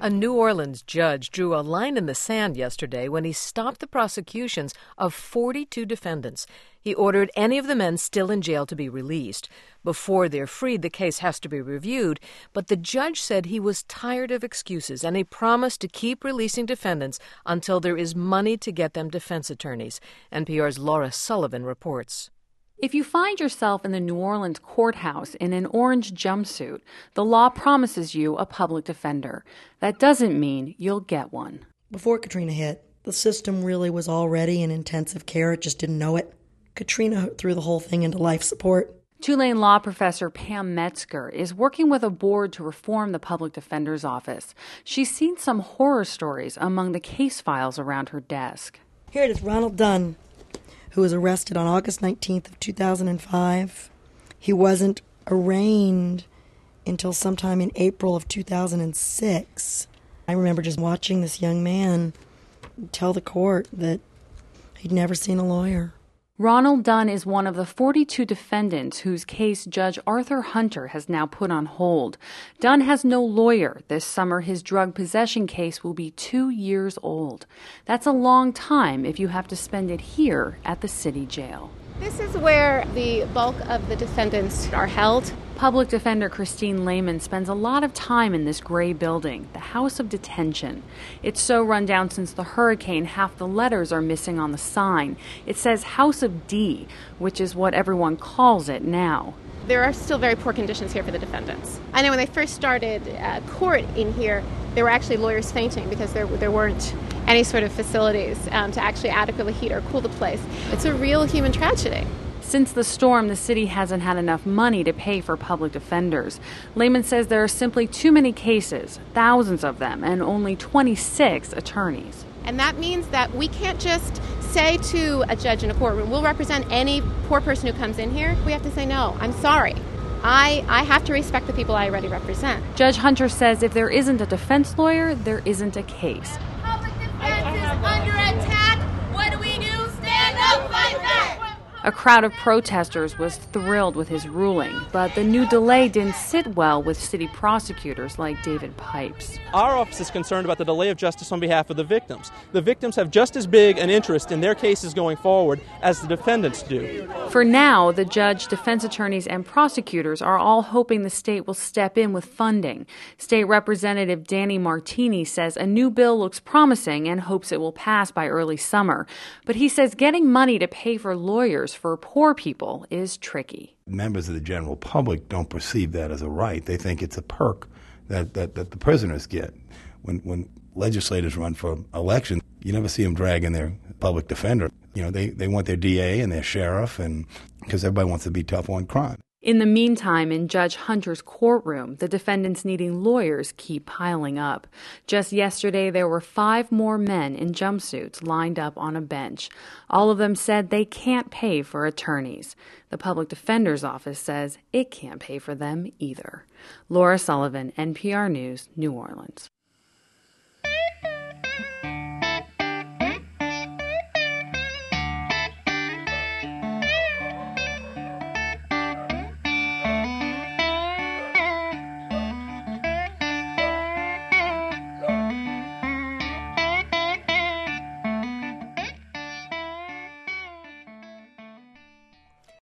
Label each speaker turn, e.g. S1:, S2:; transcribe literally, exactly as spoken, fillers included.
S1: A New Orleans judge drew a line in the sand yesterday when he stopped the prosecutions of forty-two defendants. He ordered any of the men still in jail to be released. Before they're freed, the case has to be reviewed, but the judge said he was tired of excuses, and he promised to keep releasing defendants until there is money to get them defense attorneys. N P R's Laura Sullivan reports.
S2: If you find yourself in the New Orleans courthouse in an orange jumpsuit, the law promises you a public defender. That doesn't mean you'll get one.
S3: Before Katrina hit, the system really was already in intensive care. It just didn't know it. Katrina threw the whole thing into life support.
S2: Tulane law professor Pam Metzger is working with a board to reform the public defender's office. She's seen some horror stories among the case files around her desk.
S3: Here it is, Ronald Dunn, who was arrested on August nineteenth of two thousand five. He wasn't arraigned until sometime in April of two thousand six. I remember just watching this young man tell the court that he'd never seen a lawyer.
S2: Ronald Dunn is one of the forty-two defendants whose case Judge Arthur Hunter has now put on hold. Dunn has no lawyer. This summer, his drug possession case will be two years old. That's a long time if you have to spend it here at the city jail.
S4: This is where the bulk of the defendants are held.
S2: Public defender Christine Lehman spends a lot of time in this gray building, the House of Detention. It's so run down since the hurricane, half the letters are missing on the sign. It says House of D, which is what everyone calls it now.
S4: There are still very poor conditions here for the defendants. I know when they first started uh, court in here, there were actually lawyers fainting because there there weren't any sort of facilities um, to actually adequately heat or cool the place. It's a real human tragedy.
S2: Since the storm, the city hasn't had enough money to pay for public defenders. Lehman says there are simply too many cases, thousands of them, and only twenty-six attorneys.
S4: And that means that we can't just say to a judge in a courtroom, we'll represent any poor person who comes in here. We have to say, no, I'm sorry. I, I have to respect the people I already represent.
S2: Judge Hunter says if there isn't a defense lawyer, there isn't a case.
S5: Public defense is under attack. What do we do? Stand up, fight back.
S2: A crowd of protesters was thrilled with his ruling, but the new delay didn't sit well with city prosecutors like David Pipes.
S6: Our office is concerned about the delay of justice on behalf of the victims. The victims have just as big an interest in their cases going forward as the defendants do.
S2: For now, the judge, defense attorneys, and prosecutors are all hoping the state will step in with funding. State Representative Danny Martini says a new bill looks promising and hopes it will pass by early summer. But he says getting money to pay for lawyers for poor people is tricky.
S7: Members of the general public don't perceive that as a right. They think it's a perk that, that, that the prisoners get. When, when legislators run for election, you never see them dragging their public defender. You know, they, they want their D A and their sheriff, and because everybody wants to be tough on crime.
S2: In the meantime, in Judge Hunter's courtroom, the defendants needing lawyers keep piling up. Just yesterday, there were five more men in jumpsuits lined up on a bench. All of them said they can't pay for attorneys. The public defender's office says it can't pay for them either. Laura Sullivan, N P R News, New Orleans.